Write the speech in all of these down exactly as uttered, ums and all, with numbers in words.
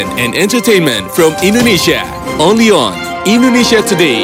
and entertainment from Indonesia. Only on Indonesia Today.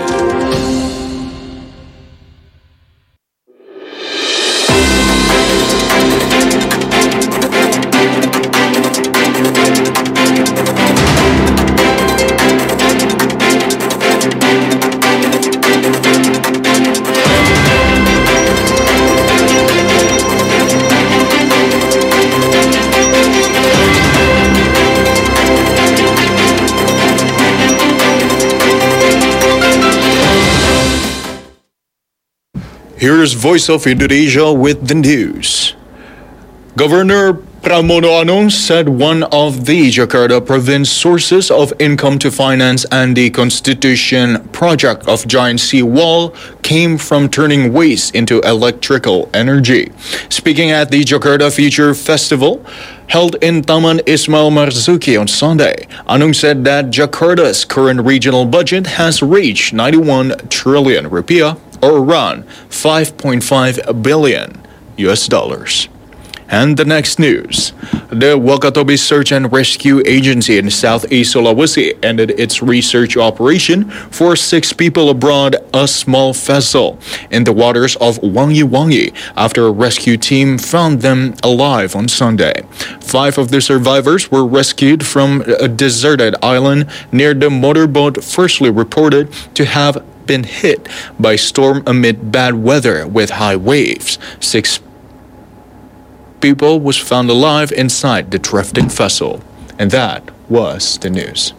Here's Voice of Indonesia with the news. Governor Pramono Anung said one of the Jakarta province sources of income to finance and the Constitution project of giant seawall came from turning waste into electrical energy. Speaking at the Jakarta Future Festival, held in Taman Ismail Marzuki on Sunday, Anung said that Jakarta's current regional budget has reached ninety-one trillion rupiah, or around five point five billion U S dollars. And the next news. The Wakatobi Search and Rescue Agency in Southeast Sulawesi ended its research operation for six people aboard a small vessel in the waters of Wangi Wangi after a rescue team found them alive on Sunday. Five of the survivors were rescued from a deserted island near the motorboat firstly reported to have been hit by storm amid bad weather with high waves. Six people was found alive inside the drifting vessel. And that was the news.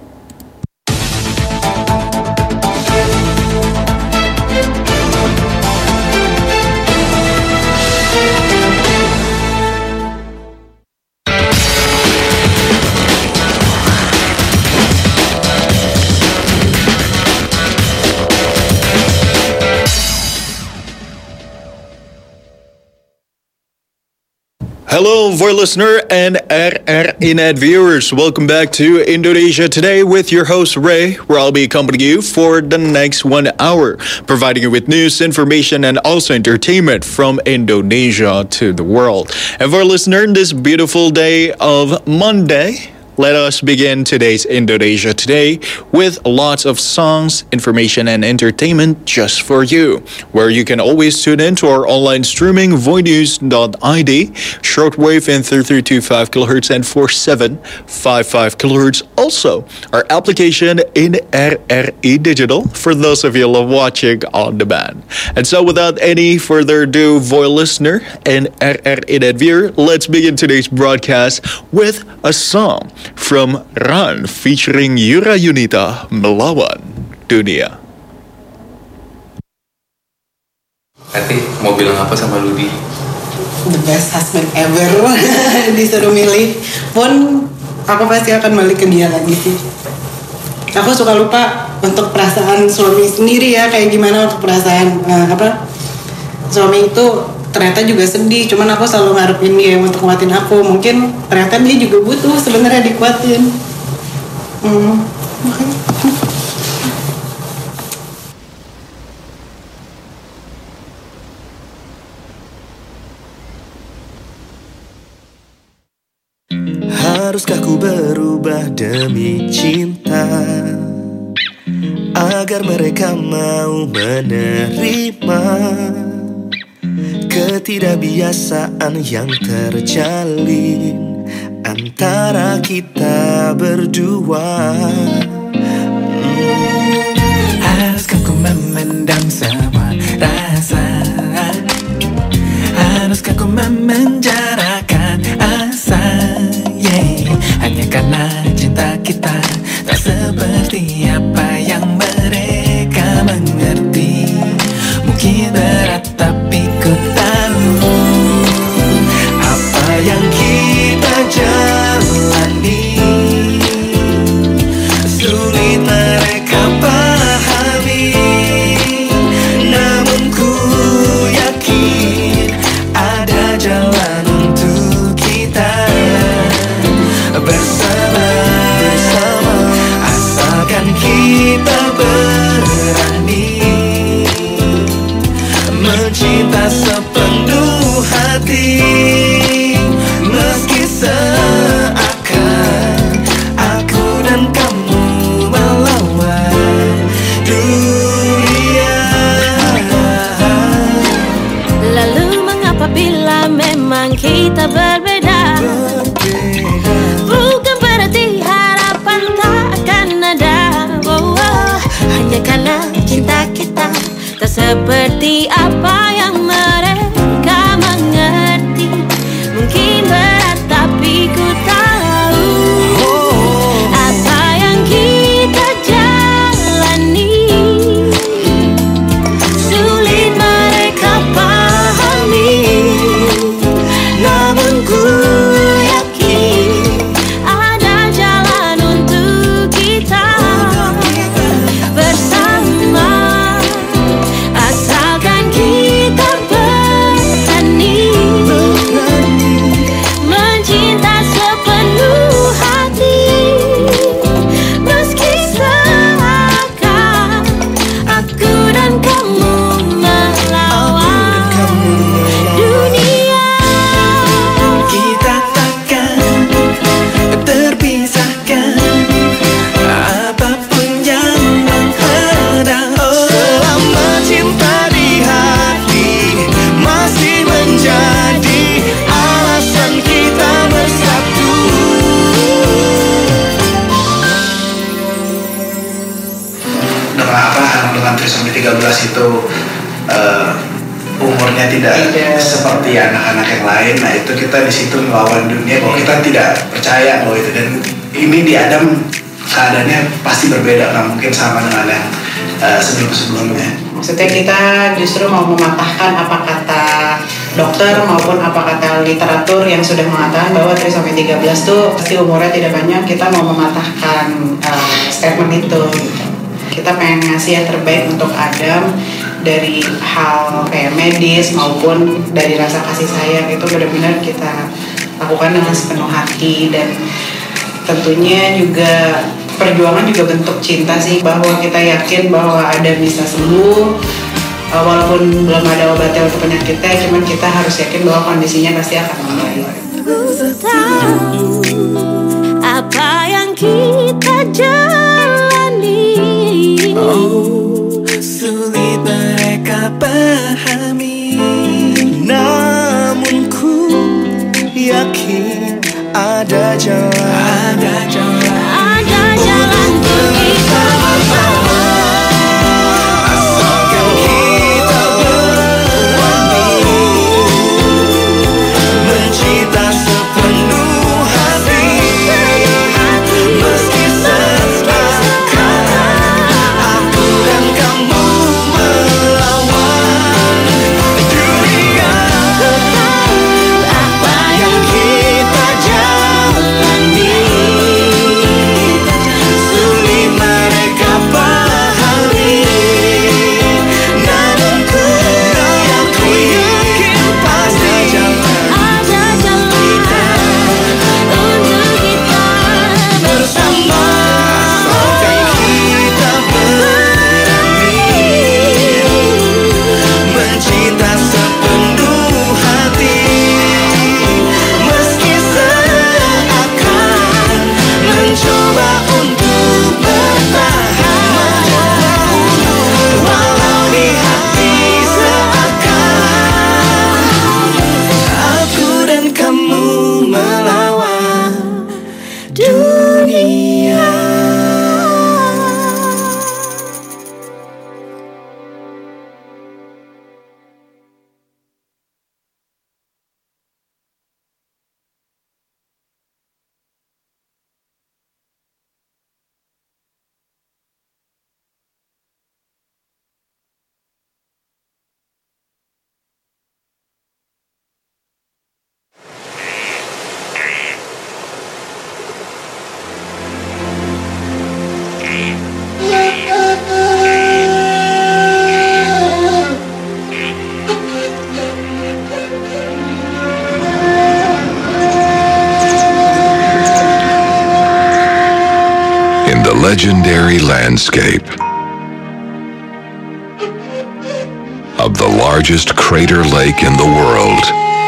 Hello, Voice listener and R R Inet viewers. Welcome back to Indonesia Today with your host Ray, where I'll be accompanying you for the next one hour, providing you with news, information, and also entertainment from Indonesia to the world. And for our listener, this beautiful day of Monday, let us begin today's Indonesia Today with lots of songs, information, and entertainment just for you, where you can always tune in to our online streaming voinews dot I D, shortwave in thirty-three point two five kilohertz and forty-seven point five five kilohertz. Also, our application in R R I Digital for those of you who love watching on demand. And so, without any further ado, voice listener and R R I Net viewer, let's begin today's broadcast with a song from Run featuring Yura Yunita, Melawan Dunia. Nanti mau bilang apa sama Ludi? The best husband ever. Disuruh milih pun aku pasti akan balik ke dia lagi sih. Aku suka lupa untuk perasaan suami sendiri ya, kayak gimana untuk perasaan uh, apa suami itu ternyata juga sedih, cuman aku selalu ngarepin dia untuk kuatin aku. Mungkin ternyata dia juga butuh sebenarnya dikuatin. Hmm. Haruskah ku berubah demi cinta agar mereka mau menerima ketidakbiasaan yang terjalin antara kita berdua? hmm. Haruskah ku memendam semua rasa? Haruskah ku memenjarakan asa? Yeah. Hanya karena cinta kita tak seperti apa yang mereka mengerti. Mungkin berat tapi ku tahu apa yang kita jalani sulit mereka pahami. Namun ku yakin ada jalan untuk kita bersama, bersama. Asalkan kita seperti apa yang mereka mengerti. Mungkin berat tapi ku tahu apa yang kita jalani. Sulit mereka pahami, namun ku yakin ada jalan untuk kita bersama. Asalkan kita berani mencinta sepenuh hati, meski seakan aku dan kamu melawan dunia. Kita takkan terpisahkan apapun yang menghadang. Selama cinta di hati masih menjadi alasan kita bersatu. Dengan apa dengan Trisomia tiga belas itu eh, umurnya tidak Tidak. seperti anak-anak yang lain. Nah itu kita di situ melawan dunia bahwa kita tidak percaya bahwa itu, dan ini di Adam keadaannya pasti berbeda, nggak mungkin sama dengan yang eh, sebelum-sebelumnya. Maksudnya kita justru mau mematahkan apa kata dokter maupun apa kata literatur yang sudah mengatakan bahwa trisomia tiga belas tuh pasti umurnya tidak banyak. Kita mau mematahkan uh, statement itu gitu. Kita pengen ngasih yang terbaik untuk Adam, dari hal kayak medis maupun dari rasa kasih sayang itu benar-benar kita lakukan dengan sepenuh hati. Dan tentunya juga perjuangan juga bentuk cinta sih, bahwa kita yakin bahwa Adam bisa sembuh. Uh, walaupun belum ada obatnya untuk penyakitnya, cuman kita harus yakin bahwa kondisinya pasti akan membaik. Tahu apa yang kita jalani. Oh, sulit mereka pahami, namun ku yakin ada jalan, ada jalan, Ada jalan untuk kita bersama. asalkan kita berani mencinta sepenuh hati, meski seakan aku dan kamu melawan dunia. Apa Yang kita jalani sulit mereka pahami, namun ku yakin pasti jalan ada jalan untuk kita bersama. Asalkan kita berani mencinta sepenuh hati, meski seakan mencoba untuk bertahan, walau di hati seakan aku dan kamu melawan dunia. In the legendary landscape of the largest crater lake in the world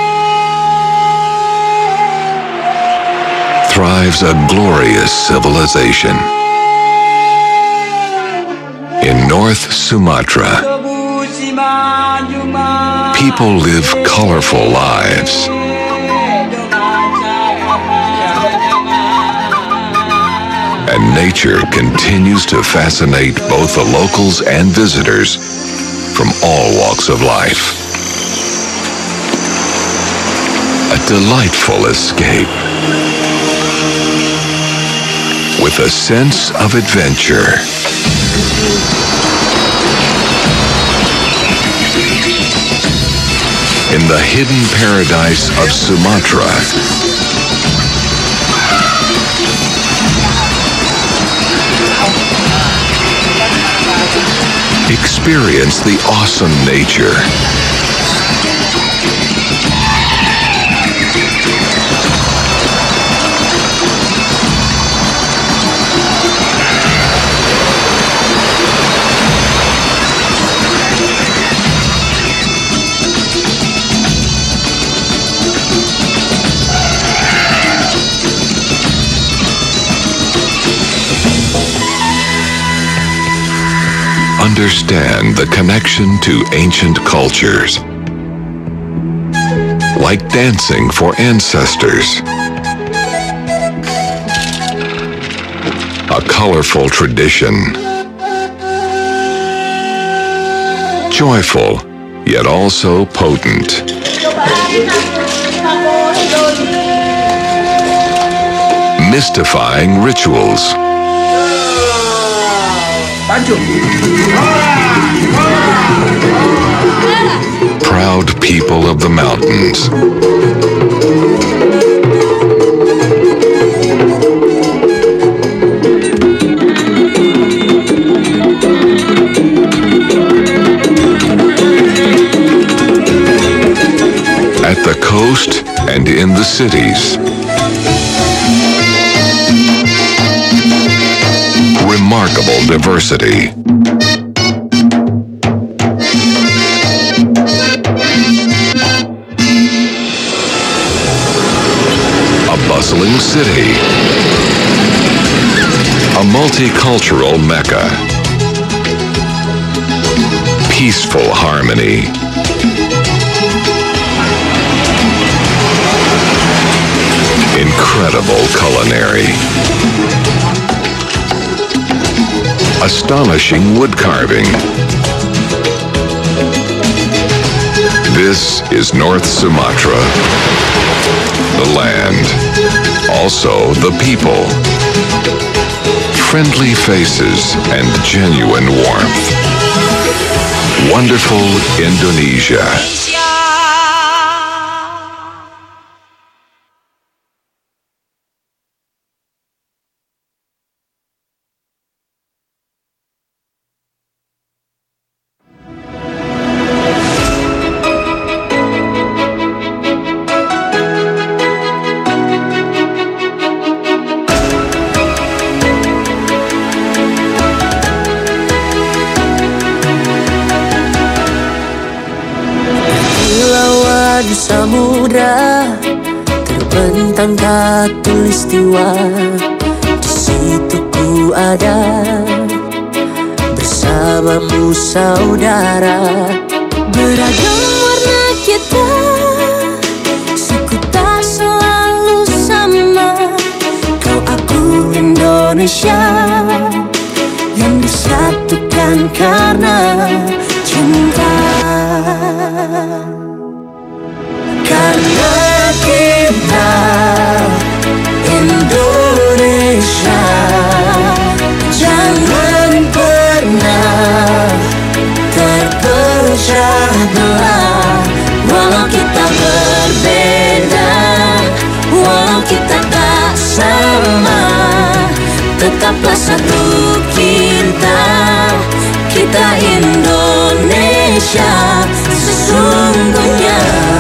thrives a glorious civilization. In North Sumatra, people live colorful lives. And nature continues to fascinate both the locals and visitors from all walks of life. A delightful escape with a sense of adventure. In the hidden paradise of Sumatra, experience the awesome nature. Understand the connection to ancient cultures, like dancing for ancestors, a colorful tradition, joyful yet also potent, mystifying rituals, proud people of the mountains. At the coast and in the cities. Remarkable diversity. A bustling city. A multicultural Mecca. Peaceful harmony. Incredible culinary. Astonishing wood carving. This is North Sumatra. The land. Also the people. Friendly faces and genuine warmth. Wonderful Indonesia. Samudra terbentang khatulistiwa, di situ ku ada bersamamu saudara. Beragam warna kita, suku tak selalu sama. Kau aku Indonesia yang disatukan karena cinta. Karena kita Indonesia, jangan pernah terpecah belah. Walau kita berbeda, walau kita tak sama, tetaplah satu kita, kita Indonesia sesungguhnya.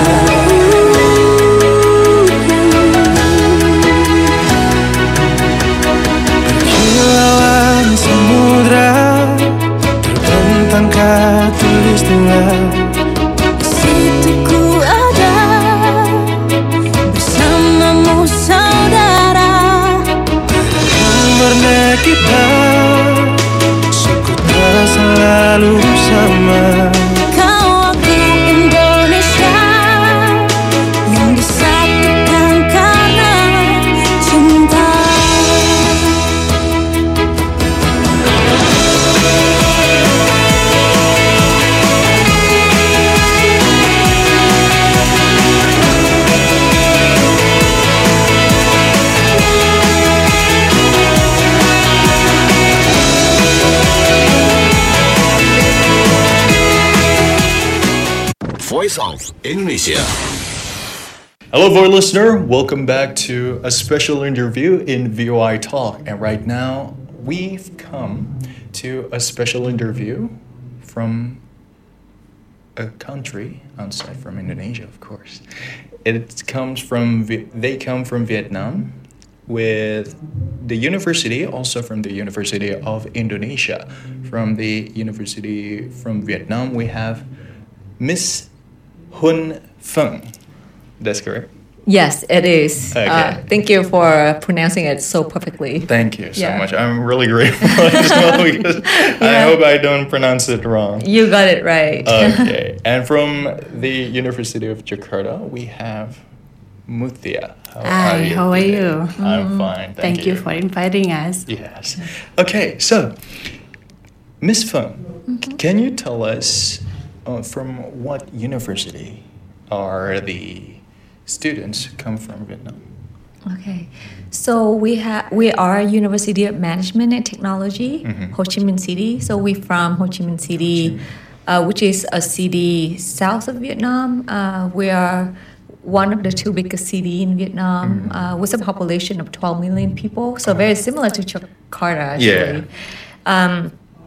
Khatulistiwa, di situ ku ada bersamamu saudara. Warna kita, suku tak selalu sama. Kau aku Indonesia yang disatukan karena cinta. Voice of Indonesia. Hello, Voice listener. Welcome back to a special interview in V O I Talk. And right now, we've come to a special interview from a country outside from Indonesia, of course. It comes from they come from Vietnam, with the university also from the University of Indonesia. From the University from Vietnam, we have Miss Hun Pheng. That's correct? Yes, it is. Okay. Uh, thank you for pronouncing it so perfectly. Thank you so Yeah. much. I'm really grateful as well because I hope I don't pronounce it wrong. You got it right. Okay. And from the University of Jakarta, we have Muthia. How Hi, are you? how are today? you? I'm fine. Thank, Thank you for inviting us. Yes. Okay, so Miss Pheng, c- can you tell us uh, from what university are the students come from Vietnam? Okay, so we have we are University of Management and Technology, Mhm. Ho Chi Minh City. So we're from Ho Chi Minh City, uh, which is a city south of Vietnam. Uh, we are one of the two biggest city in Vietnam, uh, with a population of twelve million people. So very similar to Jakarta, actually. Um,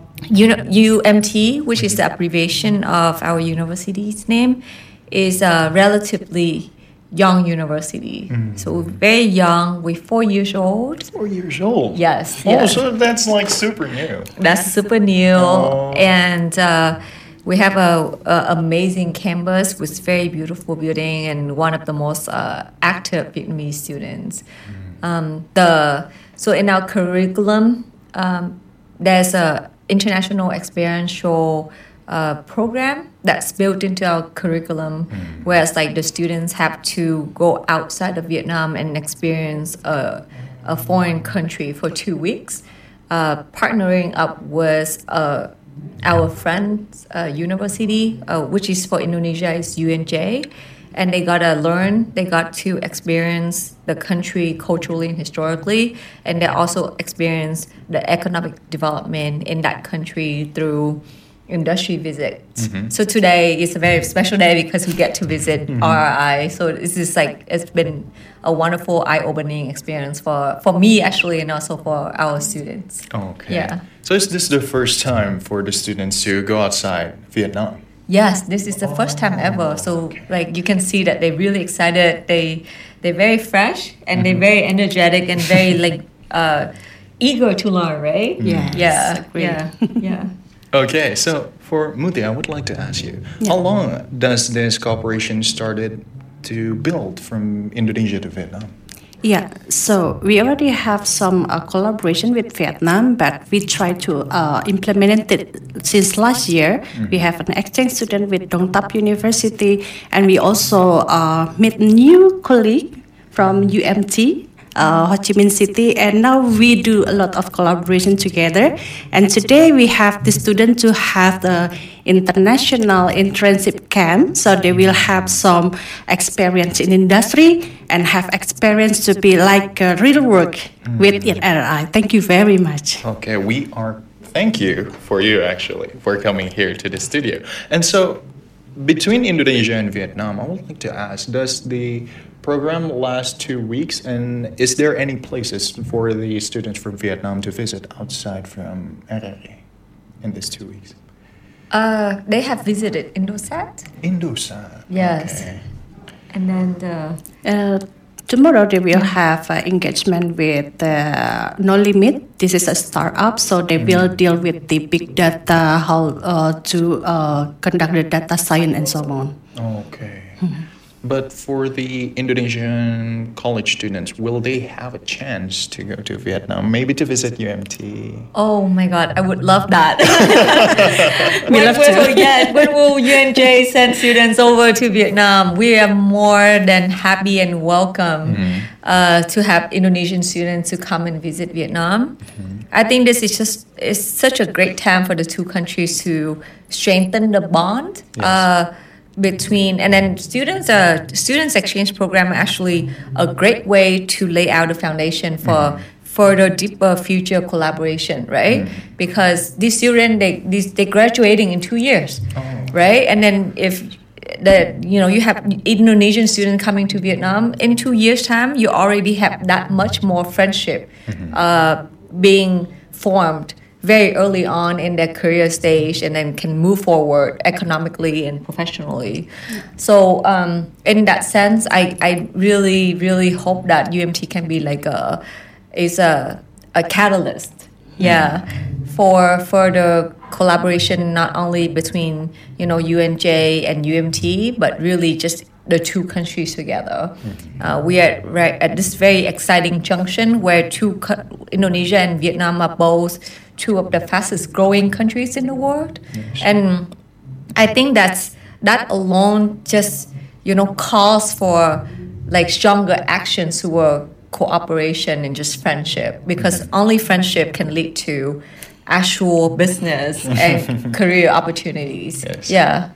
U M T, which is the abbreviation of our university's name, is a relatively young university. So we're very young. We're four years old. Four years old? Yes. Oh, yes. so that's like super new. That's super new. Oh. And uh, we have a, a amazing campus with very beautiful building and one of the most uh, active Vietnamese students. Um, the so in our curriculum, um, there's a international experiential uh, program that's built into our curriculum, whereas like the students have to go outside of Vietnam and experience a, a foreign country for two weeks, uh, partnering up with uh, our friend's uh, university, uh, which is for Indonesia, is U N J. And they got to learn, they got to experience the country culturally and historically, and they also experience the economic development in that country through industry visits. Mhm. So today is a very special day because we get to visit Mhm. R R I. So this is like, it's been a wonderful eye-opening experience for, for me actually, and also for our students. Okay. Yeah. So is this the first time for the students to go outside Vietnam? Yes, this is the first time ever. So like you can see that they're really excited. They they're very fresh and they're very energetic and very like uh, eager to learn, right? Yes, Yeah. agree. Yeah. Yeah. Okay, so for Muti, I would like to ask you, how long does this cooperation started to build from Indonesia to Vietnam? Yeah, so we already have some uh, collaboration with Vietnam, but we try to uh, implement it since last year. Mm. We have an exchange student with Dong Thap University, and we also uh, meet new colleague from U M T, uh, Ho Chi Minh City, and now we do a lot of collaboration together. And today we have the student to have the international internship camp, so they will have some experience in industry and have experience to be like uh, real work with R R I. Thank you very much. Okay, we are, thank you for you actually, for coming here to the studio. And so, between Indonesia and Vietnam, I would like to ask, does the program last two weeks, and is there any places for the students from Vietnam to visit outside from R R I in these two weeks? Uh, they have visited Indosat. Indosat. Yes. Okay. And then the Uh, tomorrow they will have uh, engagement with uh, No Limit. This is a startup, so they will deal with the big data, how uh, to uh, conduct the data science and so on. Okay. But for the Indonesian college students, will they have a chance to go to Vietnam, maybe to visit U M T? Oh my God, I would love that. We when love will, to. yeah, when will U N J send students over to Vietnam? We are more than happy and welcome uh, to have Indonesian students to come and visit Vietnam. I think this is just it's such a great time for the two countries to strengthen the bond. Uh, between and then students uh students exchange program are actually a great way to lay out a foundation for further deeper future collaboration, right? Because these students they these they graduating in two years, right? And then if that you know you have Indonesian students coming to Vietnam. In two years' time, you already have that much more friendship mm-hmm. uh, being formed very early on in their career stage, and then can move forward economically and professionally. So um, in that sense, I, I really really hope that U M T can be like a is a a catalyst, yeah, mm. for further collaboration, not only between you know U N J and U M T, but really just the two countries together. Mm-hmm. Uh, we are right at this very exciting junction where two co- Indonesia and Vietnam are both two of the fastest growing countries in the world, yes. and I think that's that alone just you know calls for like stronger actions toward cooperation and just friendship, because mm-hmm. only friendship can lead to actual business and career opportunities. Yes. Yeah.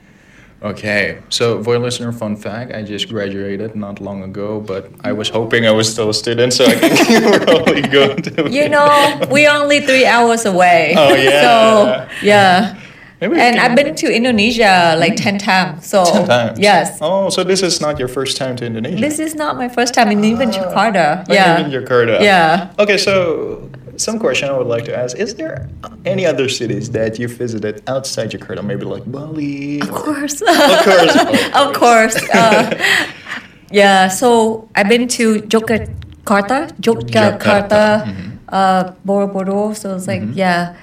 Okay, so for a listener, fun fact, I just graduated not long ago, but I was hoping I was still a student, so I can probably go to... You know, we're only three hours away. Oh, yeah. So, yeah. Maybe and can... I've been to Indonesia like ten times. So ten times? Yes. Oh, so this is not your first time to Indonesia? This is not my first time, in even uh, Jakarta. Oh, yeah. Even Jakarta. Yeah. Okay, so... Some question I would like to ask: is there any other cities that you visited outside Jakarta? Maybe like Bali. Of course. Of course. Of course. Uh, yeah. So I've been to Yogyakarta, Yogyakarta, mm-hmm. uh, Borobudur. So it's like mm-hmm. yeah,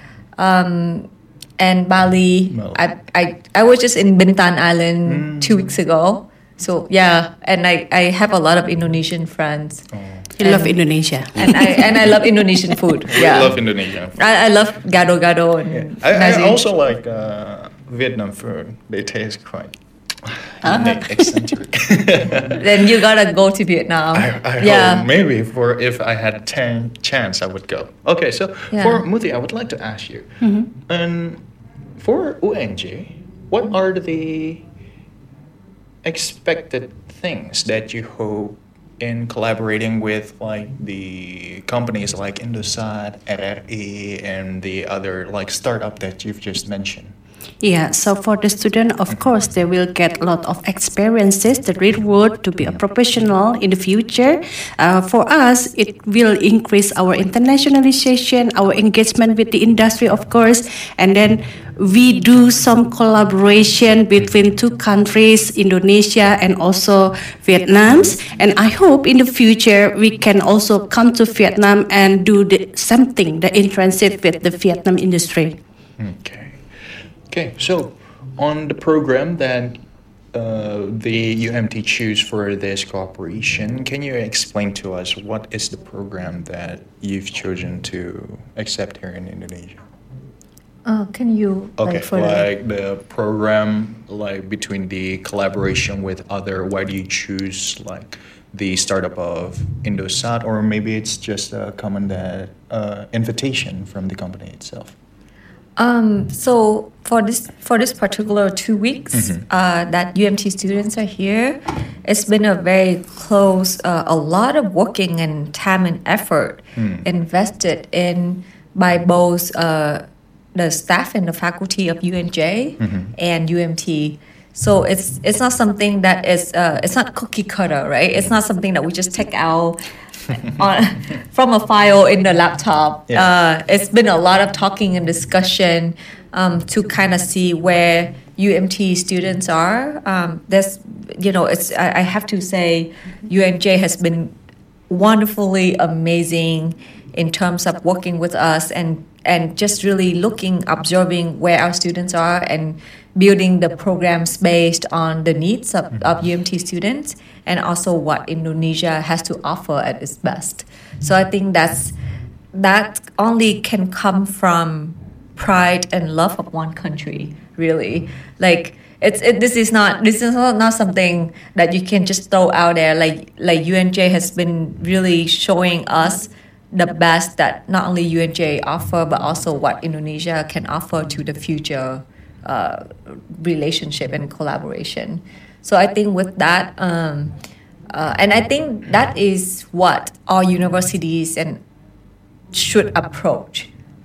um, and Bali. Bali. I I I was just in Bintan Island mm. two weeks ago. So yeah, and I I have a lot of Indonesian friends. Oh. You and, love Indonesia, and I and I love Indonesian food. Yeah, I love Indonesian food. I, I love gado gado and yeah. I, I also like uh, Vietnam food. They taste quite uh-huh. eccentric. Then you gotta go to Vietnam. I, I yeah, hope maybe for if I had a ten chance, I would go. Okay, so yeah. for Muti, I would like to ask you, mm-hmm. and for U N J, what are the expected things that you hope in collaborating with like the companies like Indosat, R R I, and the other like startup that you've just mentioned? Yeah, so for the student, of course, they will get a lot of experiences, the real world to be a professional in the future. Uh, for us, it will increase our internationalization, our engagement with the industry, of course, and then we do some collaboration between two countries, Indonesia and also Vietnam. And I hope in the future we can also come to Vietnam and do the something, the internship with the Vietnam industry. Okay. Okay, so on the program that uh, the U M T choose for this cooperation, can you explain to us what is the program that you've chosen to accept here in Indonesia? Uh, can you okay, like, like the program, like between the collaboration with other, why do you choose like the startup of Indosat, or maybe it's just a common that uh, invitation from the company itself? Um, so for this for this particular two weeks mm-hmm. uh, that U M T students are here, it's been a very close, uh, a lot of working and time and effort mm. invested in by both uh, the staff and the faculty of U N J mm-hmm. and U M T. So it's it's not something that is uh, it's not cookie cutter, right? It's not something that we just take out on, from a file in the laptop. Yeah. Uh, it's been a lot of talking and discussion um, to kind of see where U M T students are. Um, there's, you know, it's I, I have to say, U N J has been wonderfully amazing in terms of working with us and and just really looking, observing where our students are and building the programs based on the needs of, of U M T students and also what Indonesia has to offer at its best. So I think that's that only can come from pride and love of one country, really. Like it's it, this is not this is not, not something that you can just throw out there. Like like U N J has been really showing us the best that not only U N J offer but also what Indonesia can offer to the future uh, relationship and collaboration. So I think with that, um, uh, and I think that is what all universities and should approach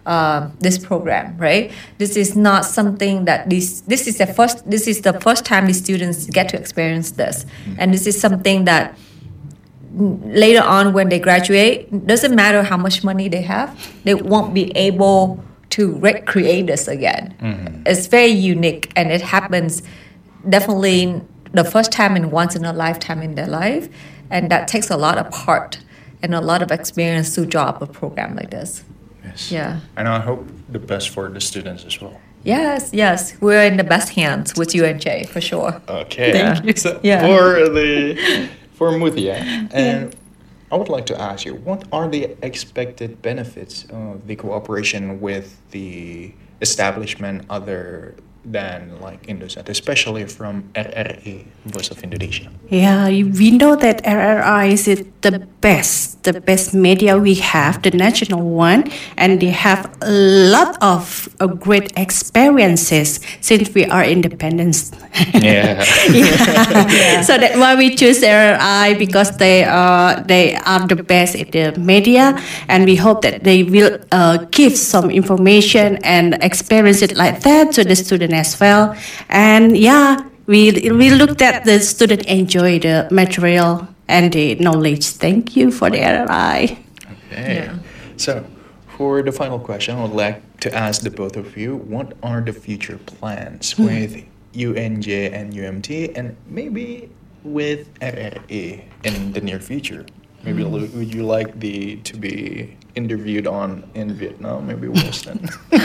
uh, this program, right? This is not something that this this is the first this is the first time the students get to experience this, and this is something that later on when they graduate, doesn't matter how much money they have, they won't be able to recreate this again. Mm-hmm. It's very unique, and it happens definitely the first time and once in a lifetime in their life, and that takes a lot of heart and a lot of experience to draw up a program like this. Yes. Yeah. And I hope the best for the students as well. Yes, yes. We're in the best hands with U N J for sure. Okay. Thank you. So Yeah. for the for Muthia, and I would like to ask you, what are the expected benefits of the cooperation with the establishment other than like Indosat, especially from R R I, Voice of Indonesia? Yeah, we know that R R I is the best, the best media we have, the national one, and they have a lot of uh, great experiences since we are independent. Yeah. yeah. So that's why we choose R R I, because they are they are the best in the media, and we hope that they will uh, give some information and experience it like that to the student as well. And yeah, we we looked at the student enjoy the material and the knowledge. Thank you for the R R I. Okay. Yeah. So, for the final question, I would like to ask the both of you, what are the future plans Hmm. with U N J and U M T, and maybe with R R I in the near future? Maybe Hmm. lo- would you like the to be interviewed on in Vietnam? Maybe Wilson.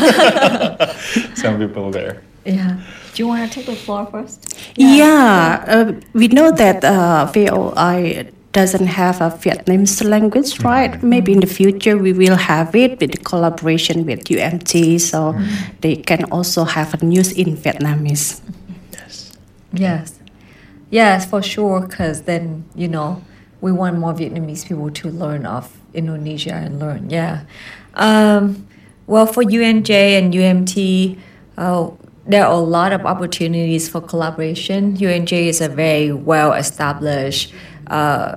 Some people there. Yeah. Do you want to take the floor first? Yeah, uh, we know that uh, V O I doesn't have a Vietnamese language, right? Maybe in the future we will have it with the collaboration with U M T, so they can also have a news in Vietnamese. Yes. Yes. Yes, for sure, because then, you know, we want more Vietnamese people to learn of Indonesia and learn. Yeah. Um, well, for U N J and U M T, uh, there are a lot of opportunities for collaboration. U N J is a very well-established, uh,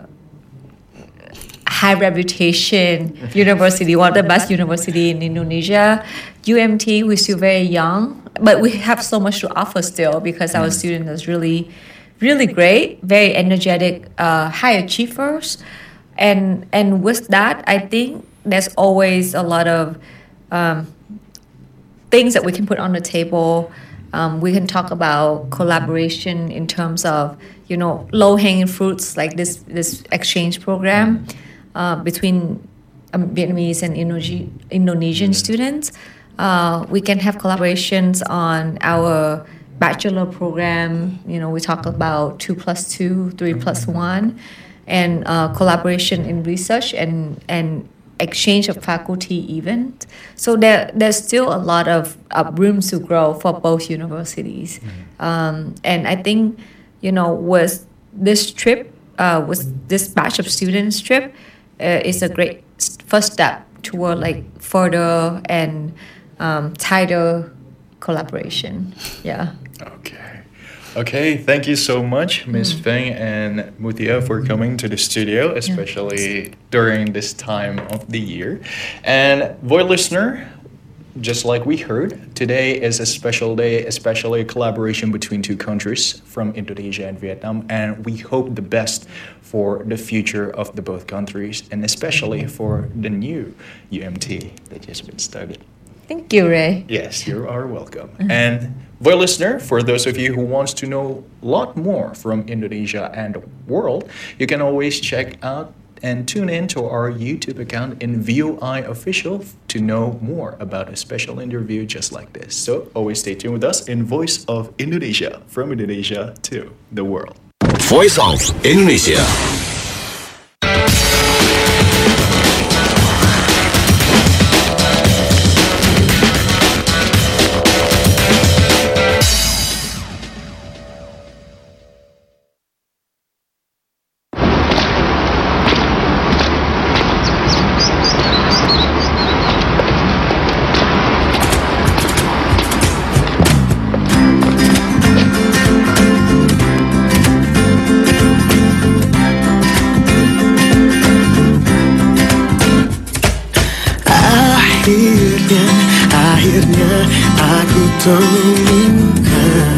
high reputation university, one of the best university in Indonesia. U M T, we're still very young, but we have so much to offer still because our students are really, really great, very energetic, uh, high achievers. And, and with that, I think there's always a lot of um, things that we can put on the table. Um, we can talk about collaboration in terms of, you know, low-hanging fruits like this this exchange program uh, between um, Vietnamese and Indonesia, Indonesian students. Uh, we can have collaborations on our bachelor program. You know, we talk about two plus two, three plus one, and uh, collaboration in research and and exchange of faculty even. So there, there's still a lot of uh, room to grow for both universities. Mm-hmm. Um, and I think, you know, with this trip, uh, with this batch of students trip, uh, is a great first step toward like further and um, tighter collaboration. Yeah. Okay. Okay, thank you so much, Miz Mm. Feng and Muthia, for coming to the studio, especially during this time of the year. And boy listener, just like we heard, today is a special day, especially a collaboration between two countries from Indonesia and Vietnam, and we hope the best for the future of the both countries, and especially for the new U M T that just been started. Thank you, Ray. Yes, you are welcome. And boy listener, for those of you who wants to know a lot more from Indonesia and the world, you can always check out and tune in to our YouTube account in V O I Official to know more about a special interview just like this. So always stay tuned with us in Voice of Indonesia, from Indonesia to the world. Voice of Indonesia. temukan.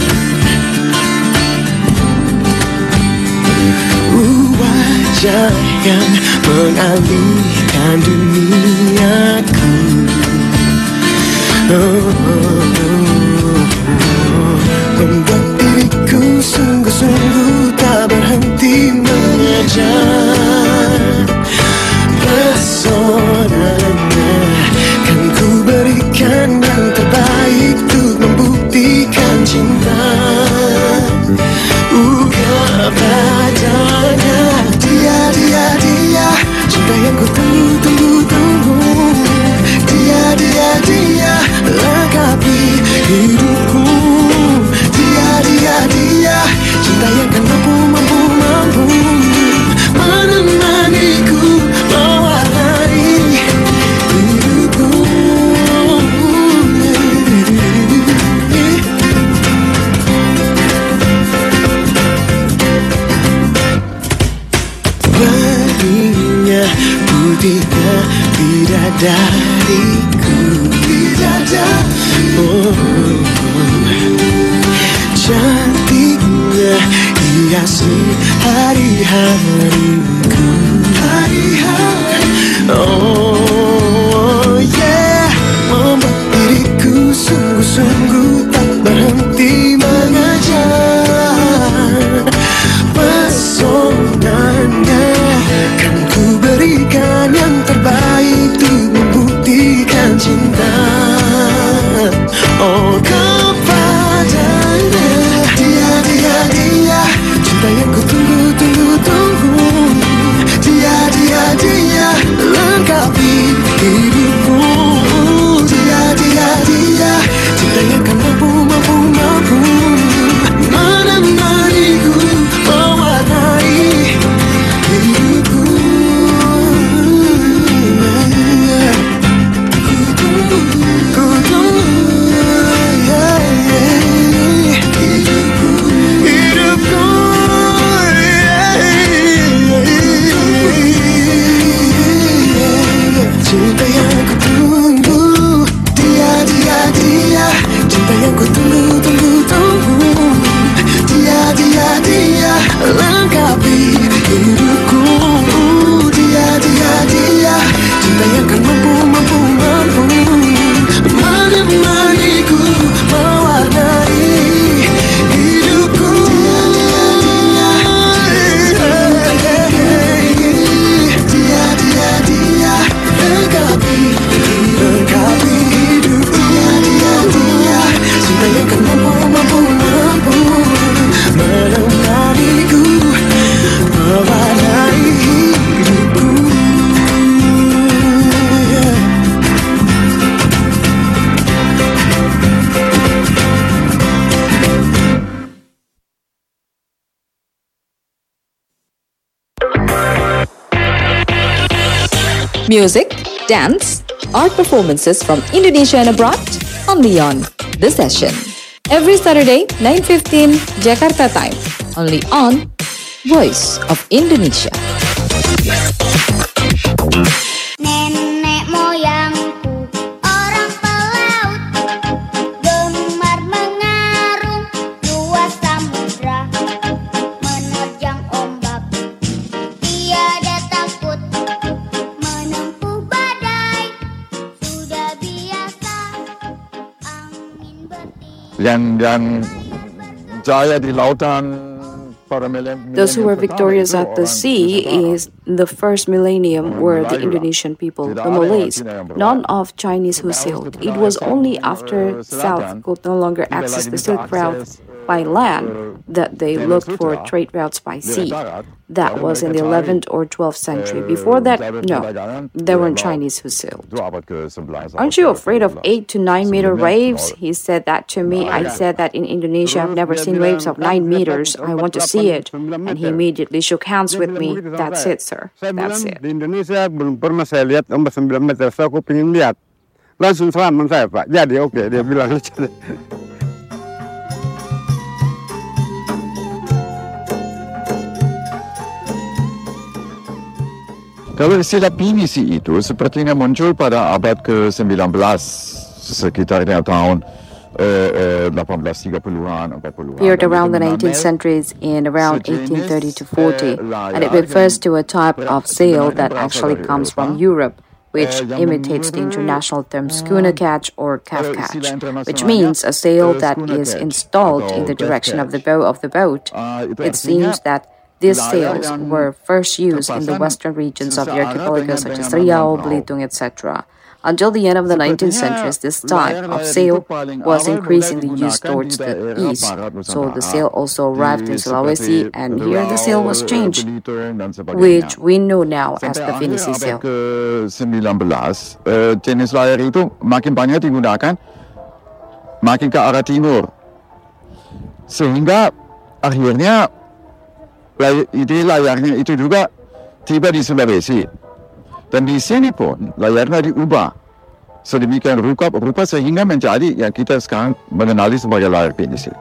Wajah yang mengalihkan duniaku. Oh, oh, oh. Membuat diriku sungguh-sungguh tak berhenti mengejar pesonanya. Kan ku berikan yang terbaik untuk membuktikan cinta. Uh, padanya dia, dia, dia, cinta yang ku tunggu, tunggu, tunggu. Dia, dia, dia, lengkapi hidupku. Dia, dia, dia, cinta yang kan mampu, mampu, mampu menemaniku, mewarnai hidupku. Warninya putihnya bidadariku, bidadari. Oh, oh, oh. Cantiknya hiasi hari-hariku, hari-hari. Oh yeah, membuat diriku sungguh-sungguh tak berhenti mengejar pesonanya. Kan ku berikan yang terbaik untuk membuktikan cinta. Oh, kepadanya dia, dia, dia, cinta yang ku tunggu, tunggu, tunggu. Dia, dia, dia, lengkapi hidupku. Dia, dia, dia, cinta yang kan mampu, mampu, mampu menemaniku, mewarnai hidupku. Ku tunggu, yeah, yeah. Hidupku, hidupku, yeah, yeah. Cinta yang ku tunggu, dia, dia, dia, cinta yang ku tunggu, tunggu, tunggu. Dia, dia, dia, lengkapi hidupku. Dia, dia, dia, cinta yang kan mampu, mampu, mampu menemaniku, mewarnai hidupku. Dia, dia, dia, lengkapi, lengkapi hidupku. Dia, dia, dia, cinta yang kan mampu, mampu, mampu menemaniku, mewarnai hidupku. Music, dance, art performances from Indonesia and abroad, only on The Session. Every Saturday, nine fifteen Jakarta time, only on Voice of Indonesia. Nenek moyangku orang pelaut, gemar mengarung luas samudra, menerjang ombak tiada takut, menempuh badai sudah biasa, angin bertiup. Yang yang jaya di lautan. Those who were victorious at the sea is the first millennium were the Indonesian people, the Malays, none of Chinese who sailed. It was only after South could no longer access the Silk Route by land that they looked for trade routes by sea. That was in the eleventh or twelfth century. Before that, no, there weren't Chinese who sailed. Aren't you afraid of eight to nine meter waves? He said that to me. I said that in Indonesia I've never seen waves of nine meters. I want to see it. And he immediately shook hands with me. That's it, sir. That's it. Di Indonesia belum pernah saya lihat ombak sembilan meter. Saya aku pengen lihat. Langsung salaman saya, Pak. Jadi oke, okay. Dia bilang. Kalau istilah pinisi itu sepertinya muncul pada abad ke sembilan belas, sekitar tahun delapan belas tiga puluhan, empat puluhan. Appeared around the nineteenth centuries in around eighteen thirty to forty, and it refers to a type of sail that actually comes from Europe, which imitates the international term schooner catch or calf catch, which means a sail that is installed in the direction of the bow of the boat. It seems that these sails were first used in the western regions of the archipelago such as Riau, Belitung, et cetera. Until the end of the nineteenth century, this type of sail was increasingly used towards the east. So the sail also arrived in Sulawesi, and here the sail was changed, which we know now as the Pinisi sail. sembilan belas, jenis layar itu makin banyak digunakan, makin ke arah timur. Sehingga akhirnya ide layarnya itu juga tiba di Sulawesi. Dan di sini pun layarnya diubah sedemikian rupa, rupa sehingga menjadi yang kita sekarang mengenali sebagai layar Pinisi.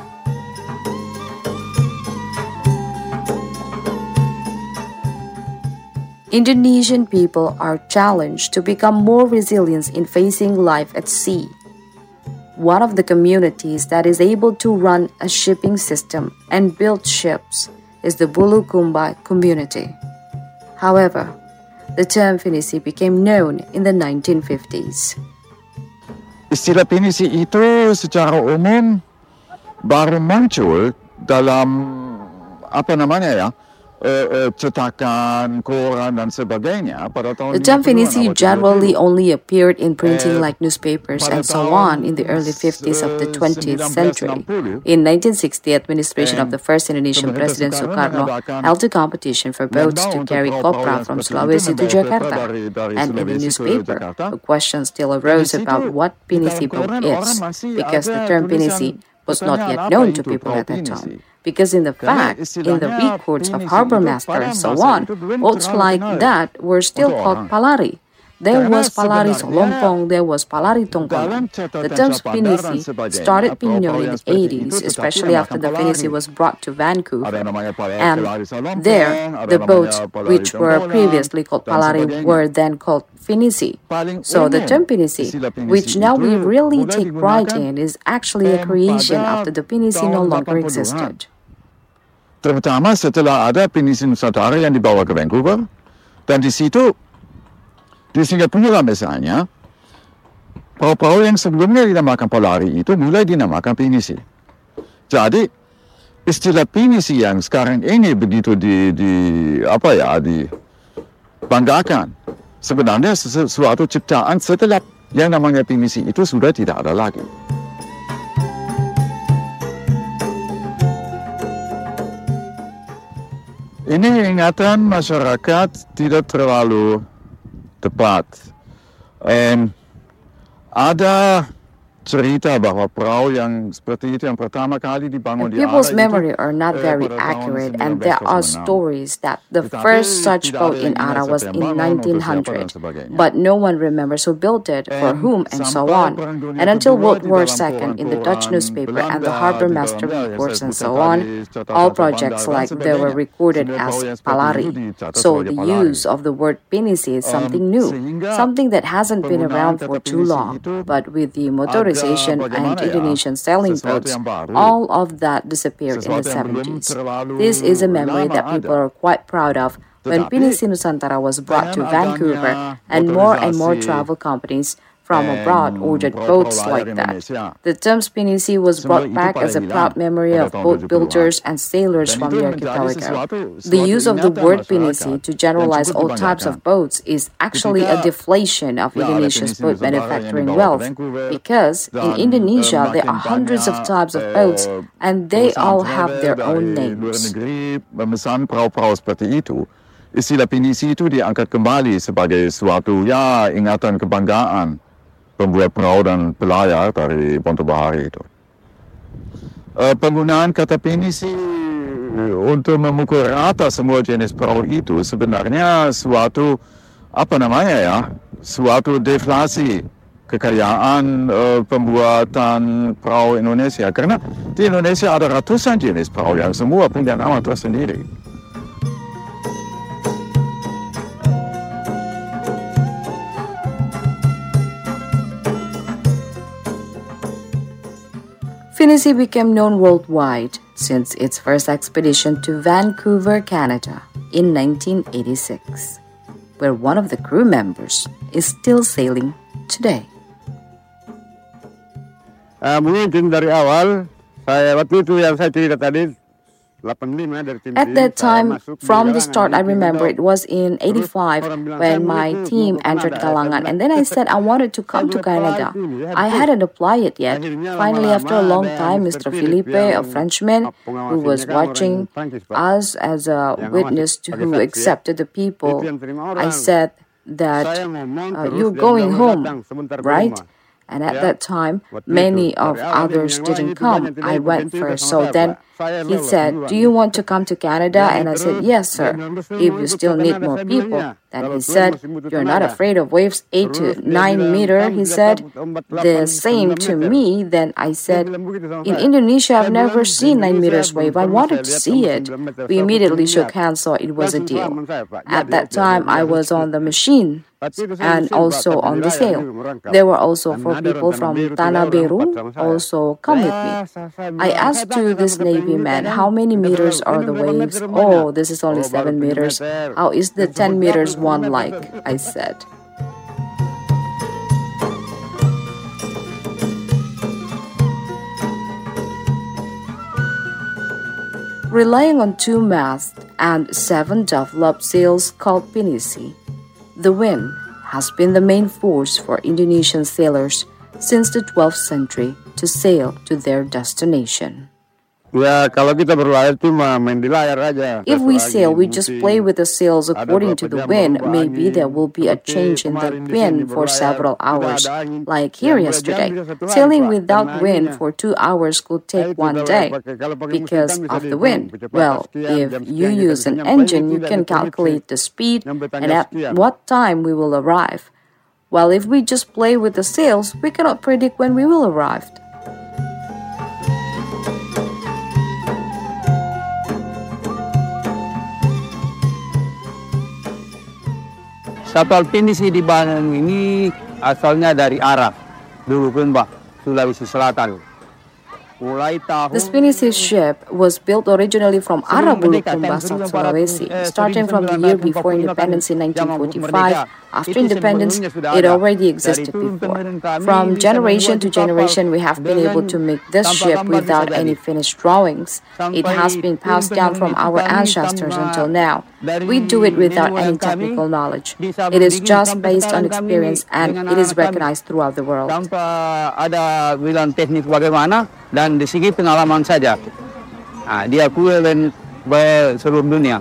Indonesian people are challenged to become more resilient in facing life at sea. One of the communities that is able to run a shipping system and build ships is the Bulukumba community. However, the term Pinisi became known in the nineteen fifties. Istilah Pinisi itu secara umum baru muncul dalam apa namanya ya, cetakan, koran dan sebagainya pada tahun. The term Pinisi generally only appeared in printing like newspapers and so on in the early fifties of the twentieth century. In nineteen sixty, administration of the first Indonesian President Sukarno held a competition for boats to carry copra from Sulawesi to Jakarta. And in the newspaper, a question still arose about what Pinisi boat is, because the term Pinisi was not yet known to people at that time. Because in the fact, in the records of harbor master and so on, boats like that were still called palari. There was palari Solompong, there was palari Tongkol. The term Pinisi started being known in the eighties, especially after the Pinisi was brought to Vancouver. And there, the boats which were previously called palari were then called Pinisi. So the term Pinisi, which now we really take pride in, is actually a creation after the Pinisi no longer existed. Terutama setelah ada Pinisi Nusantara yang dibawa ke Vancouver, dan di situ di Singapura misalnya, perahu-perahu yang sebelumnya dinamakan Polari itu mulai dinamakan Pinisi. Jadi istilah Pinisi yang sekarang ini begitu di, di apa ya dibanggakan, sebenarnya sesuatu ciptaan setelah yang namanya Pinisi itu sudah tidak ada lagi. Ini ingatan masyarakat tidak terlalu tepat. Um, ada cerita bahwa perahu yang seperti itu yang pertama kali dibangun di People's memory are not very accurate, and there are stories that the first such boat in Ara was in nineteen hundred, but no one remembers who built it, for whom, and so on. And until World War Two in the Dutch newspaper and the harbor master reports and so on, all projects like they were recorded as Palari. So the use of the word Pinisi is something new, something that hasn't been around for too long, but with the motorization and Indonesian sailing boats, all of that disappeared in the seventies. This is a memory that people are quite proud of when Pinisi Nusantara was brought to Vancouver, and more and more travel companies from abroad ordered boats like that. The term Pinisi was brought back as a proud memory of boat builders and sailors from the archipelago. The use of the word Pinisi to generalize all types of boats is actually a deflation of Indonesia's boat manufacturing wealth, because in Indonesia there are hundreds of types of boats and they all have their own names. Memesan perahu-perahu seperti itu, istilah Pinisi itu diangkat kembali sebagai suatu ya ingatan kebanggaan pembuat perahu dan pelayar dari Ponto Bahari itu. Uh, penggunaan kata Pinisi untuk memukul rata semua jenis perahu itu sebenarnya suatu apa namanya ya, suatu deflasi kekayaan uh, pembuatan perahu Indonesia, karena di Indonesia ada ratusan jenis perahu yang semua punya nama tersendiri. Pinisi became known worldwide since its first expedition to Vancouver, Canada in nineteen eighty-six, where one of the crew members is still sailing today. Uh, mungkin dari awal, saya waktu itu yang saya cerita tadi, delapan puluh lima dari tim. At that time, from the start, I remember it was in eighty-five when my team entered Kalangan, and then I said I wanted to come to Canada. I hadn't applied it yet. Finally, after a long time, Mister Felipe, a Frenchman who was watching us as a witness to who accepted the people, I said that uh, you're going home, right? And at that time, many of others didn't come. I went first. So then he said, do you want to come to Canada? And I said, yes, sir, if you still need more people. Then he said, you're not afraid of waves eight to nine meter, he said. The same to me. Then I said, in Indonesia, I've never seen nine meters wave. I wanted to see it. We immediately shook hands, so it was a deal. At that time, I was on the machine and also on the sail. There were also four people from Tanah Beru also come with me. I asked to this Navy man, how many meters are the waves? Oh, this is only seven meters. How is the ten meters one like? I said. Relying on two masts and seven developed sails called Pinisi, the wind has been the main force for Indonesian sailors since the twelfth century to sail to their destination. Ya, kalau kita berlayar cuma main di layar aja. If we sail, we just play with the sails according to the wind. Maybe there will be a change in the wind for several hours, like here yesterday. Sailing without wind for two hours could take one day because of the wind. Well, if you use an engine, you can calculate the speed and at what time we will arrive. While if we just play with the sails, we cannot predict when we will arrive. Kapal Pinisi di Bandung ini asalnya dari Arab, dulu kan Pak, Sulawesi Selatan. This Pinisi ship was built originally from Arabulukum, South Sulawesi. Starting from the year before independence in nineteen forty-five, after independence, it already existed before. From generation to generation, we have been able to make this ship without any finished drawings. It has been passed down from our ancestors until now. We do it without any technical knowledge. It is just based on experience and it is recognized throughout the world. Tanpa ada bilang teknik bagaimana dan di segi pengalaman saja, nah, diakui oleh seluruh dunia.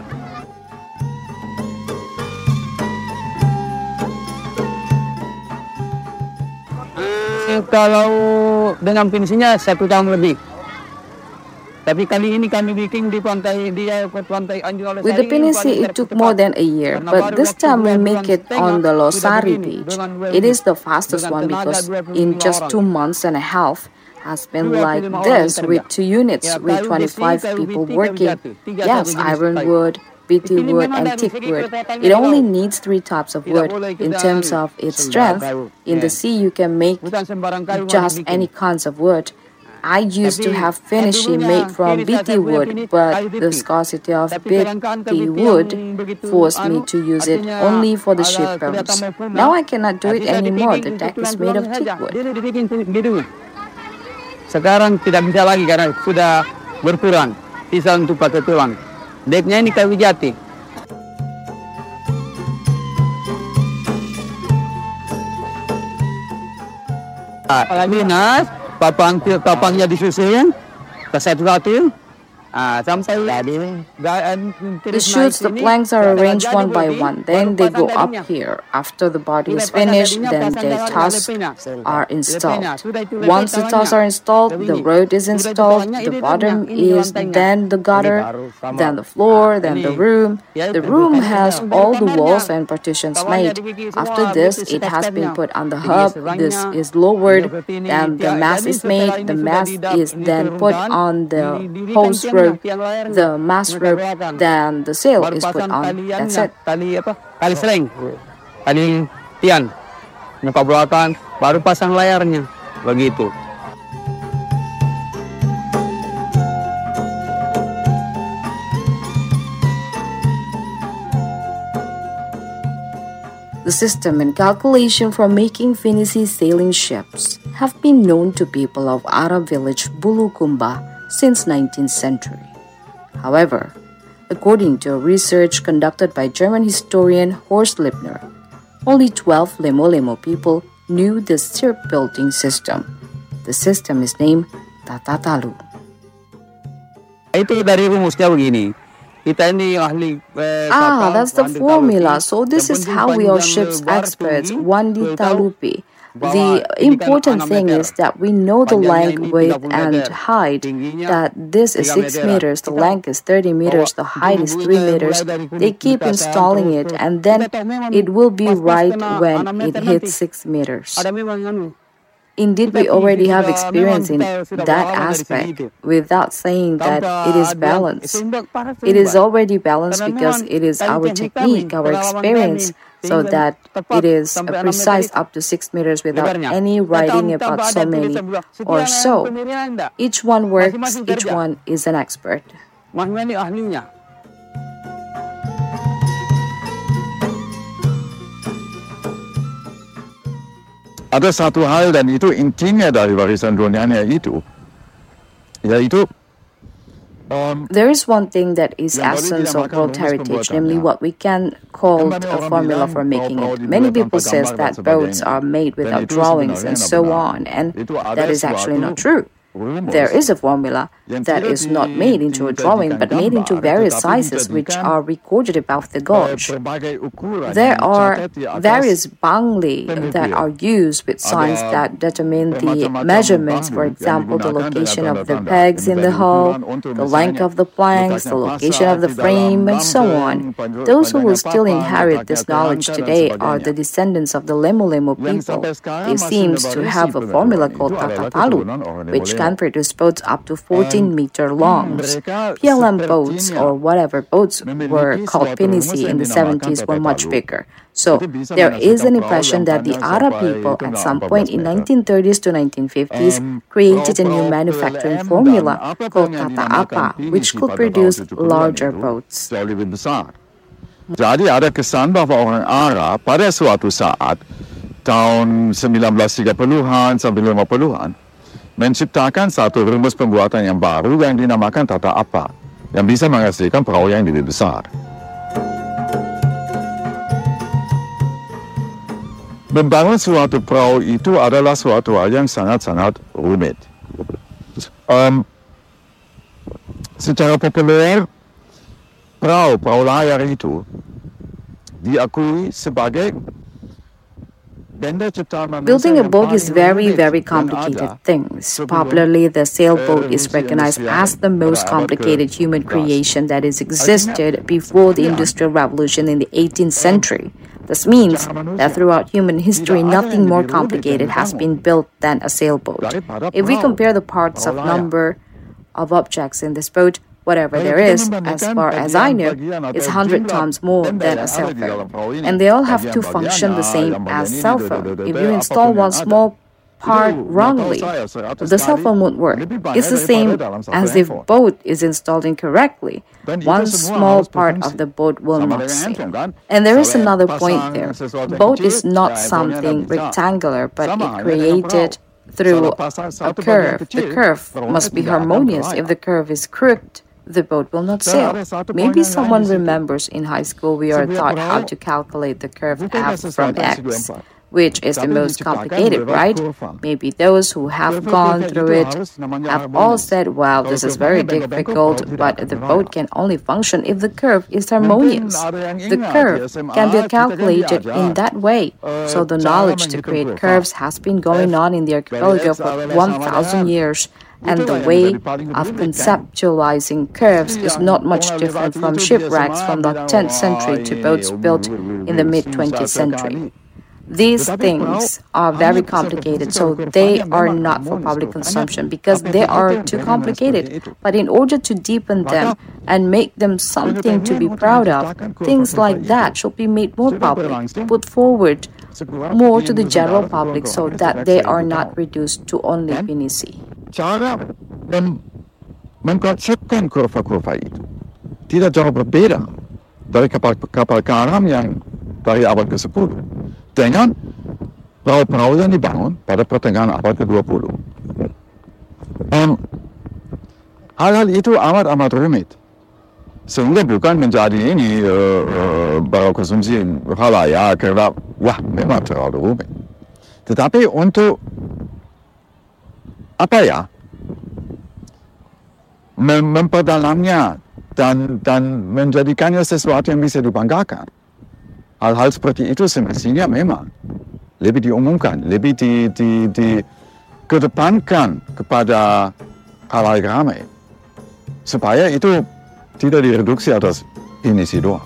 Kalau dengan Pinisinya satu tahun lebih. Tapi kali ini kami bikin di pantai di pantai Anjur. With the Pinisi, it took more than a year, but this time we make it on the Losari beach. It is the fastest one because in just two months and a half has been like this with two units with twenty-five people working. Yes, ironwood, B T wood, and teak wood. It only needs three types of wood. In terms of its strength, in the sea you can make just any kinds of wood. I used to have finishing made from B T wood, but the scarcity of B T wood forced me to use it only for the ship bones. Now I cannot do it anymore. The deck is made of teak wood. Sekarang tidak bisa lagi karena sudah berkurang. Bisa untuk pakai tulang. Deknya ini kayu jati. Lagi nas. Papang papangnya disusun ke satu-satu sampai the shoots, the planks are arranged one by one. Then they go up here. After the body is finished, then the tusks are installed. Once the tusks are installed, the road is installed. The bottom is then the gutter, then the floor, then the room. The room has all the walls and partitions made. After this, it has been put on the hub. This is lowered. Then the mast is made. The mast is then put on the hose rope. The mast rope, then the sail is put on. That's it. Tali apa? Tali seleng, tali tian, nampak belakang, baru pasang layarnya, begitu. The system and calculation for making Finisi sailing ships have been known to people of Arab village Bulukumba since nineteenth century. However, according to a research conducted by German historian Horst Lippner, only twelve Lemo-Lemo people knew this shipbuilding system. The system is named Tatatalu. Itu dari rumusnya begini. Kita ini ahli Ah, that's the formula. So this is how we are ships experts, Wandi Talupi. The important thing is that we know the length, width, and height, that this is six meters, the length is thirty meters, the height is three meters. They keep installing it, and then it will be right when it hits six meters. Indeed, we already have experience in that aspect without saying that it is balanced. It is already balanced because it is our technique, our experience, so that it is precise up to six meters without any writing about so many or so. Each one works, each one is an expert. Ada satu hal dan itu intinya dari warisan dunianya itu, yaitu um, there is one thing that is essence of World Heritage, namely what we can call a formula for making it. Many people say that boats are made without drawings and so on, and that is actually not true. There is a formula that is not made into a drawing but made into various sizes which are recorded above the gauge. There are various bangli that are used with signs that determine the measurements, for example, the location of the pegs in the hull, the length of the planks, the location of the frame, and so on. Those who will still inherit this knowledge today are the descendants of the Lemo-Lemo people. They seem to have a formula called Tatatalu, which can produce boats up to fourteen meter longs. P L M boats, or whatever boats were called Pinisi in the seventies, were much bigger. So there is an impression that the Arab people at some point in nineteen thirties to nineteen fifties created a new manufacturing formula called Kata Apa, which could produce larger boats. Jadi ada kesan bahwa orang Arab pada suatu saat tahun sembilan belas tiga puluhan sampai lima puluhan menciptakan satu rumus pembuatan yang baru yang dinamakan Tata Apa, yang bisa menghasilkan perahu yang lebih besar. Membangun suatu perahu itu adalah suatu hal yang sangat-sangat rumit. Um, secara populer, perahu, perahu layar itu diakui sebagai building a boat is very, very complicated thing. Popularly, the sailboat is recognized as the most complicated human creation that has existed before the Industrial Revolution in the eighteenth century. This means that throughout human history, nothing more complicated has been built than a sailboat. If we compare the parts of number of objects in this boat, whatever there is, as far as I know, is one hundred times more than a cell phone. And they all have to function the same as cell phone. If you install one small part wrongly, the cell phone won't work. It's the same as if boat is installed incorrectly. One small part of the boat will not sail. And there is another point there. Boat is not something rectangular, but it created through a curve. The curve must be harmonious. If the curve is crooked, the boat will not sail. Maybe someone remembers in high school we are taught how to calculate the curve f from x, which is the most complicated, right? Maybe those who have gone through it have all said, well, this is very difficult, but the boat can only function if the curve is harmonious. The curve can be calculated in that way. So the knowledge to create curves has been going on in the archipelago for one thousand years. And the way of conceptualizing curves is not much different from shipwrecks from the tenth century to boats built in the mid-twentieth century. These things are very complicated, so they are not for public consumption because they are too complicated. But in order to deepen them and make them something to be proud of, things like that should be made more public, put forward more to the general public so that they are not reduced to only Pinisi. Cara mem mengkonsepkan kurva-kurva itu tidak jauh berbeda dari kapal-kapal karam yang dari abad ke sepuluh. dengan perahu-perahu yang dibangun pada pertengahan abad ke dua puluh. Um, hal-hal itu amat-amat rumit. Sehingga bukan menjadi ini uh, uh, barang konsumsi halayak kerana wah memang terlalu rumit. Tetapi untuk apa ya mem- memperdalamnya dan dan menjadikannya sesuatu yang bisa dibanggakan. Hal-hal seperti itu semestinya memang lebih diumumkan, lebih di, di, dikedepankan kepada halayak ramai supaya itu tidak direduksi atas ini sih doang.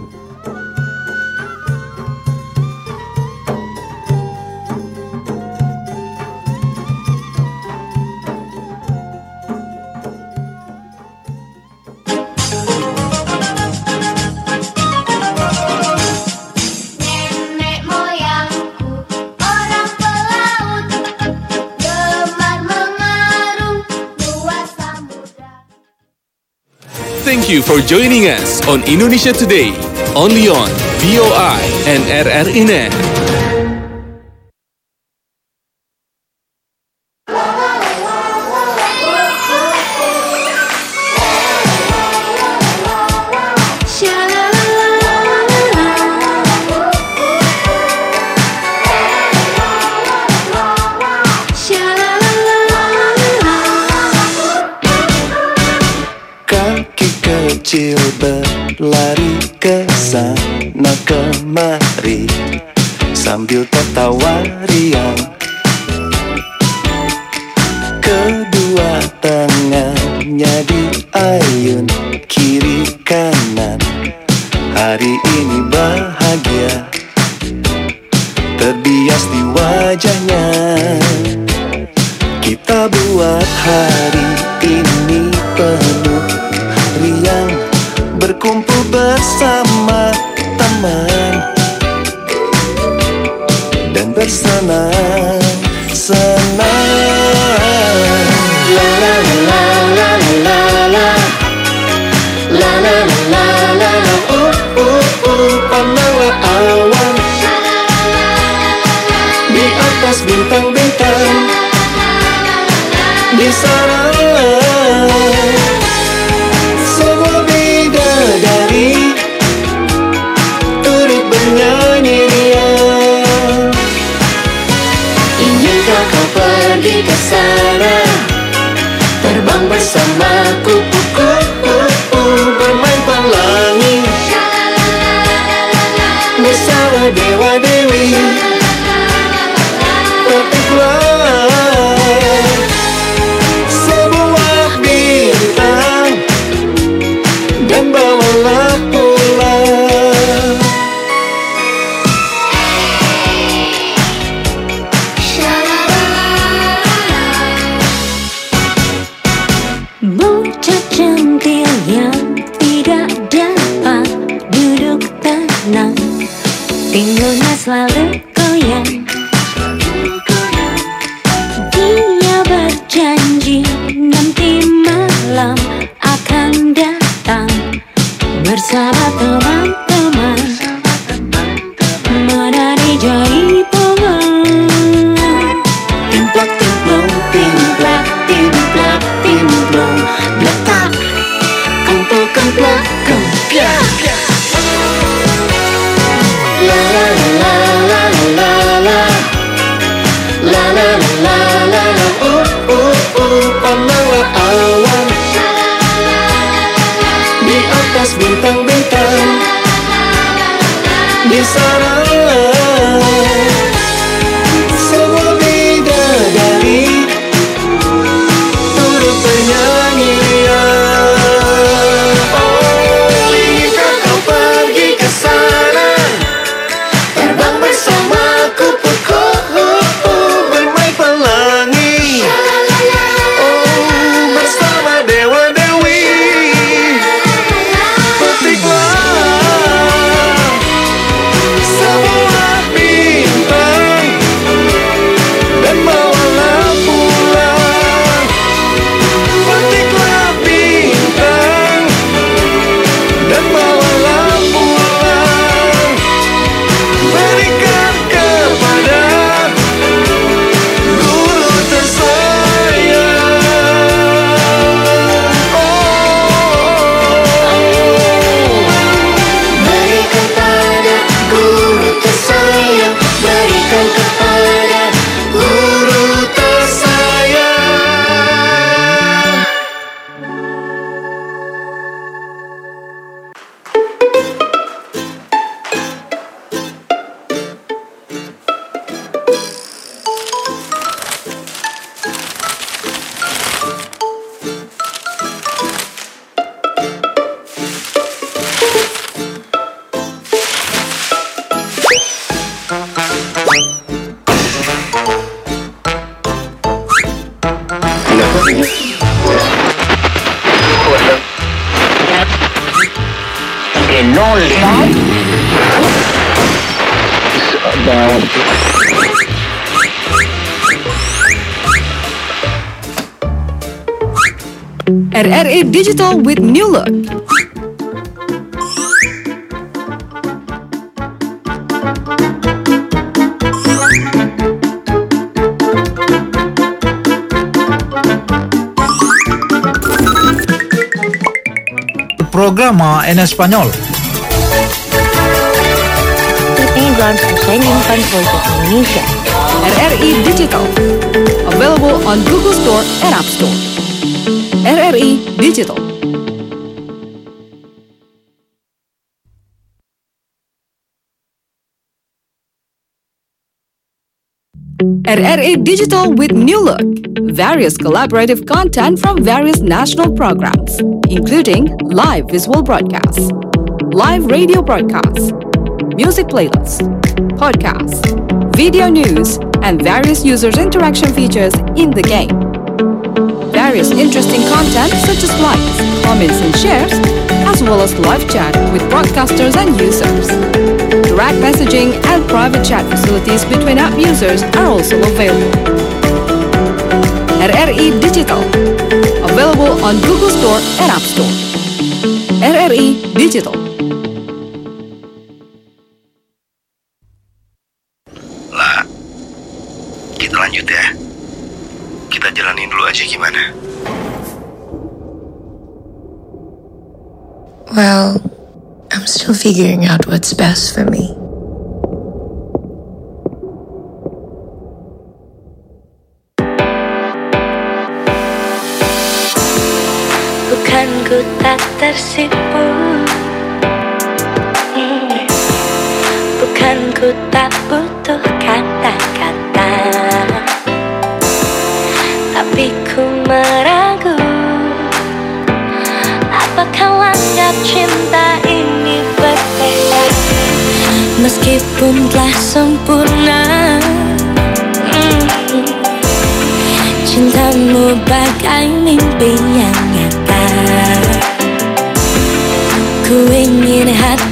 Thank you for joining us on Indonesia Today, only on V O I and R R I Net. Kecil berlari ke sana kemari sambil tertawa riang. Kedua tangannya diayun kiri kanan. Hari ini bahagia terbias di wajahnya. Kita buat hari ini penuh riang, berkumpul bersama teman dan bersenang-senang. La la la la la la la la la la la la uh uh uh pandanglah awan di atas bintang-bintang di sana. Semua bidadari turut bernyanyi riang. Inginkah kau pergi ke sana, terbang bersamaku, kupu-kupu bermain pelangi bersama dewa-dewi. Petiklah sebuah bintang dan bawalah pulang. Bocah centil yang tidak dapat duduk tenang, pinggulnya selalu goyang. Dia berjanji nanti malam akan datang bersama teman-teman menari jaipongan. Timplak timplong, timplak timplak timplong, letak kempel kemplak kempiak. La la la la la la la la la la la uh uh uh pandanglah awan di atas bintang-bintang R R A Digital with new look. Programa en español. Ketiga, saya nyimpan Voice Indonesia. R R I Digital. Available on Google Store and App Store. R R I Digital. R R A Digital with new look. Various collaborative content from various national programs, including live visual broadcasts, live radio broadcasts, music playlists, podcasts, video news, and various users' interaction features in the game. Various interesting content such as likes, comments, and shares, as well as live chat with broadcasters and users. Direct messaging and private chat facilities between app users are also available. R R I Digital. Available on Google Store and App Store. R R I Digital. Lah, kita lanjut ya. Kita jalanin dulu aja gimana? Well, I'm still figuring out what's best for me. Bukan ku tak tersipu, hmm. Bukan ku tak butuh kata-kata, tapi ku meragu. Apakah anggap cinta ini berbeda? Meskipun telah sempurna, hmm. Cintamu bagai mimpi yang nyata. Ku ingin hati